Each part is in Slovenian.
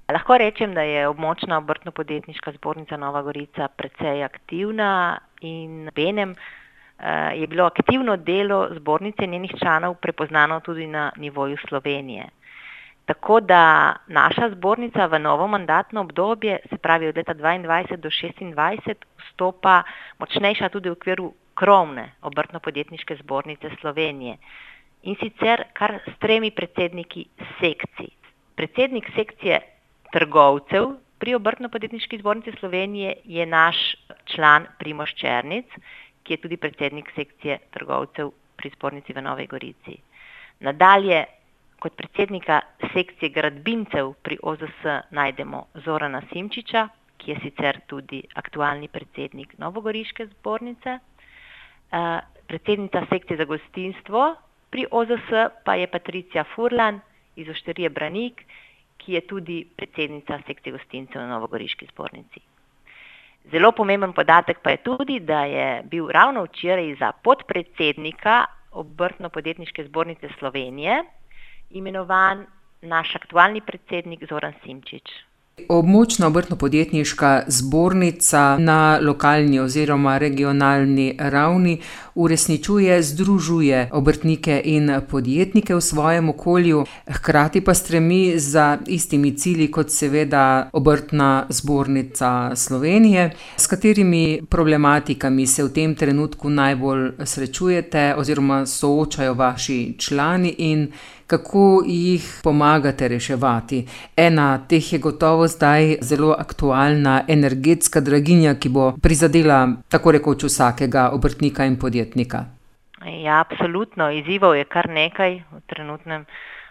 Lahko rečem, da je območna obrtno-podjetniška zbornica Nova Gorica precej aktivna in obenem je bilo aktivno delo zbornice in njenih članov prepoznano tudi na nivoju Slovenije. Tako da naša zbornica v novo mandatno obdobje, se pravi od leta 2022 do 2026, vstopa močnejša tudi v okviru krovne obrtno-podjetniške zbornice Slovenije. In sicer kar s 3 predsedniki sekcij. Predsednik sekcije trgovcev pri obrtno-podjetniški zbornici Slovenije je naš član Primož Černic, ki je tudi predsednik sekcije trgovcev pri zbornici v Novi Gorici. Nadalje, kot predsednika sekcije gradbincev pri OZS najdemo Zorana Simčiča, ki je sicer tudi aktualni predsednik novogoriške zbornice. Predsednica sekcije za gostinstvo pri OZS pa je Patricija Furlan iz Ošterije Branik, ki je tudi predsednica sekcije gostincev na novogoriški zbornici. Zelo pomemben podatek pa je tudi, da je bil ravno včeraj za podpredsednika obrtno-podjetniške zbornice Slovenije imenovan naš aktualni predsednik Zoran Simčič. Območna obrtno-podjetniška zbornica na lokalni oziroma regionalni ravni uresničuje, združuje obrtnike in podjetnike v svojem okolju, hkrati pa stremi za istimi cilji kot seveda Obrtna zbornica Slovenije. S katerimi problematikami se v tem trenutku najbolj srečujete oziroma soočajo vaši člani in kako jih pomagate reševati? Ena teh je gotovo zdaj zelo aktualna energetska draginja, ki bo prizadela tako rekoč vsakega obrtnika in podjetnika. Ja, absolutno. Izzivov je kar nekaj v trenutnem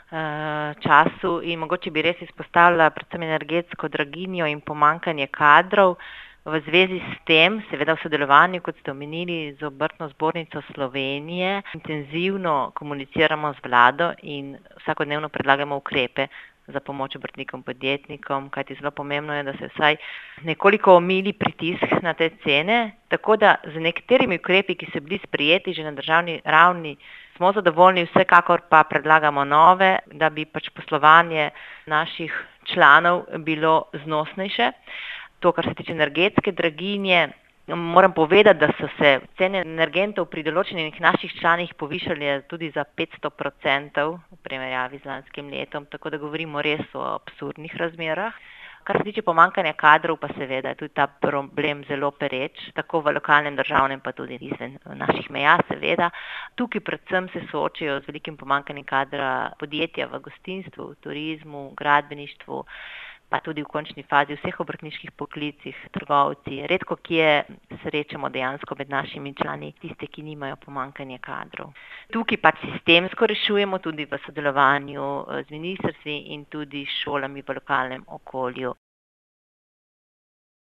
času in mogoče bi res izpostavila predvsem energetsko draginjo in pomanjkanje kadrov. V zvezi s tem, seveda v sodelovanju, kot ste omenili, z Obrtno zbornico Slovenije, intenzivno komuniciramo z vlado in vsakodnevno predlagamo ukrepe za pomoč obrtnikom, podjetnikom, kajti zelo pomembno je, da se vsaj nekoliko omili pritisk na te cene, tako da z nekaterimi ukrepi, ki so bili sprejeti že na državni ravni, smo zadovoljni, vsekakor pa predlagamo nove, da bi poslovanje naših članov bilo znosnejše. To, kar se tiče energetske draginje, moram povedati, da so se cene energentov pri določenih naših članih povišale tudi za 500% v primerjavi z lanskim letom, tako da govorimo res o absurdnih razmerah. Kar se tiče pomanjkanja kadrov, pa seveda je tudi ta problem zelo pereč, tako v lokalnem, državnem, pa tudi izven naših meja, seveda. Tukaj predvsem se soočajo z velikim pomanjkanjem kadra podjetja v gostinstvu, v turizmu, v gradbeništvu, pa tudi v končni fazi vseh obrtniških poklicih, trgovci. Redko kje srečamo dejansko med našimi člani tiste, ki nimajo pomanjkanja kadrov. Tukaj sistemsko rešujemo tudi v sodelovanju z ministrstvi in tudi šolami v lokalnem okolju.